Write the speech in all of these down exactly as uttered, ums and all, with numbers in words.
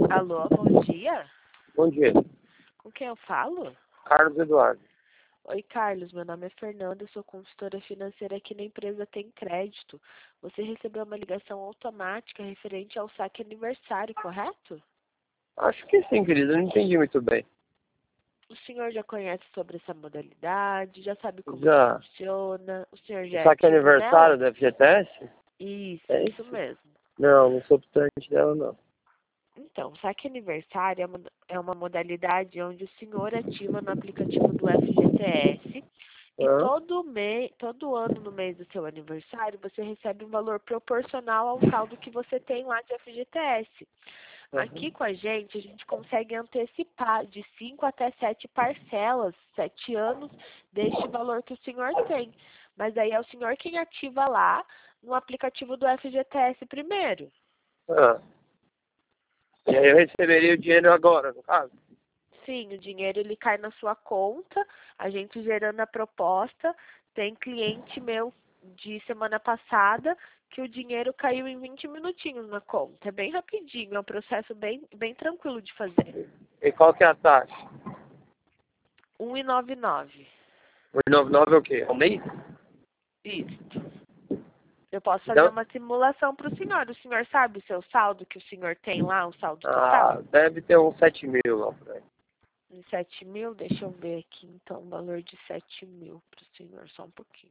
Alô, bom dia. Bom dia. Com quem eu falo? Carlos Eduardo. Oi, Carlos. Meu nome é Fernanda, eu sou consultora financeira aqui na empresa Tem Crédito. Você recebeu uma ligação automática referente ao saque aniversário, correto? Acho que sim, querido. Eu não entendi muito bem. O senhor já conhece sobre essa modalidade? Já sabe como Já. funciona? O senhor já O é saque ativo aniversário nela? da F G T S? Isso, É isso isso? mesmo. Não, não sou optante dela, não. Então, saque aniversário é uma, é uma modalidade onde o senhor ativa no aplicativo do F G T S e Hã? todo mês, todo ano no mês do seu aniversário você recebe um valor proporcional ao saldo que você tem lá de F G T S. Aqui Uhum. com a gente, a gente consegue antecipar de cinco até sete parcelas, sete anos, deste valor que o senhor tem. Mas aí é o senhor quem ativa lá no aplicativo do F G T S primeiro. Ah. E aí eu receberia o dinheiro agora, no caso? Sim, o dinheiro ele cai na sua conta, a gente gerando a proposta. Tem cliente meu de semana passada que o dinheiro caiu em vinte minutinhos na conta. É bem rapidinho, é um processo bem, bem tranquilo de fazer. E qual que é a taxa? um e noventa e nove. um e noventa e nove é o quê? É um mês? Isso. Eu posso fazer Então, uma simulação para o senhor. O senhor sabe o seu saldo que o senhor tem lá, o saldo ah, total? deve ter uns sete mil lá por aí. De sete mil? Deixa eu ver aqui, então, o valor de sete mil para o senhor, só um pouquinho.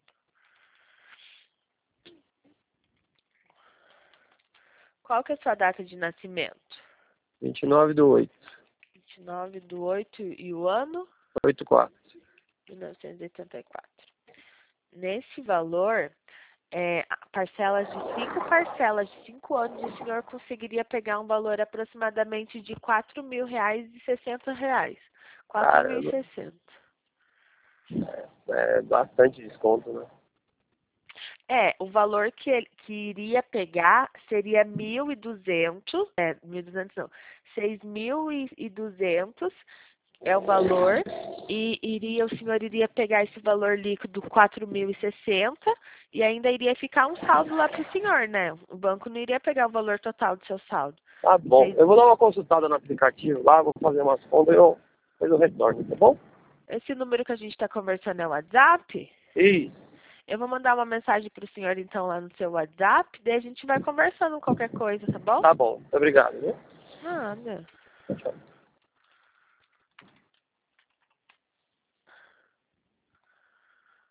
Qual que é a sua data de nascimento? vinte e nove do oito. vinte e nove do oito e o ano? oitenta e quatro. mil novecentos e oitenta e quatro. Nesse valor, é, parcelas de cinco parcelas de cinco anos, o senhor conseguiria pegar um valor aproximadamente de quatro mil reais e sessenta reais. Quatro mil e Caramba. sessenta. É, é bastante desconto, né? É, o valor que ele que iria pegar seria mil e duzentos, é, mil e duzentos não, seis mil e duzentos é o valor, e iria, o senhor iria pegar esse valor líquido quatro mil e sessenta e ainda iria ficar um saldo lá para o senhor, né? O banco não iria pegar o valor total do seu saldo. Tá bom. Seis- Eu vou dar uma consultada no aplicativo lá, vou fazer umas contas e eu, depois eu retorno, tá bom? Esse número que a gente está conversando é o WhatsApp? Isso. Eu vou mandar uma mensagem para o senhor então lá no seu WhatsApp, daí a gente vai conversando qualquer coisa, tá bom? Tá bom. Muito obrigado, viu? Nada. Tchau, tchau.